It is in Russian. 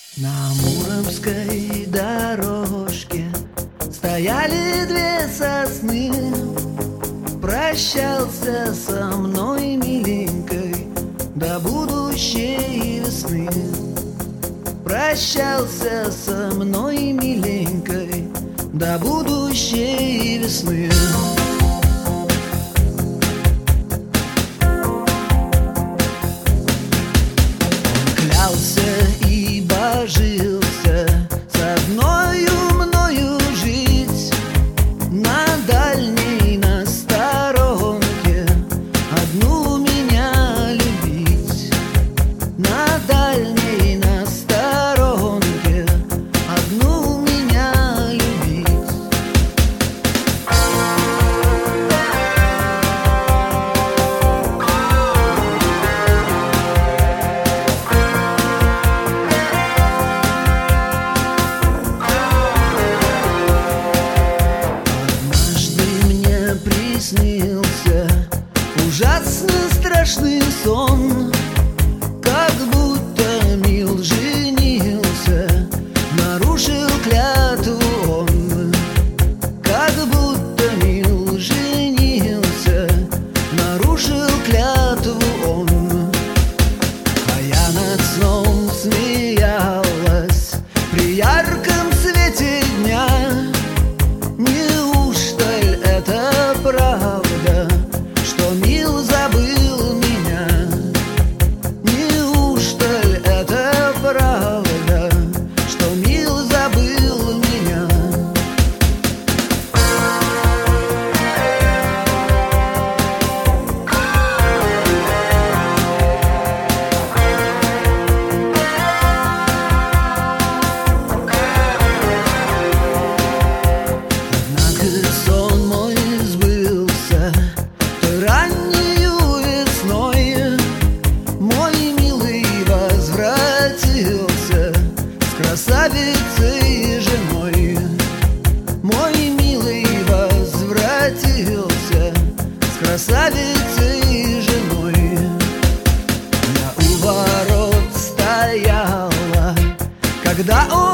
На муромской дорожке стояли две сосны. Прощался со мной, миленькой, до будущей весны. Прощался со мной, миленькой, до будущей весны. И божился со мною жить на дальней, на сторонке, одну меня любить. На дальней, на сторонке, одну меня любить. Снился ужасно страшный сон, как будто мил женился, нарушил клятву он. Как будто мил женился, нарушил клятву он. А я над сном смеялась при ярком свете дня. Неужто это правда, что мил забыл меня? Неужто это правда, что мил забыл меня? Однако сон мой сбылся той раннею весной. Мой милый возвратился с красавицей женой. Мой милый возвратился с красавицей женой. Я у ворот стояла, когда он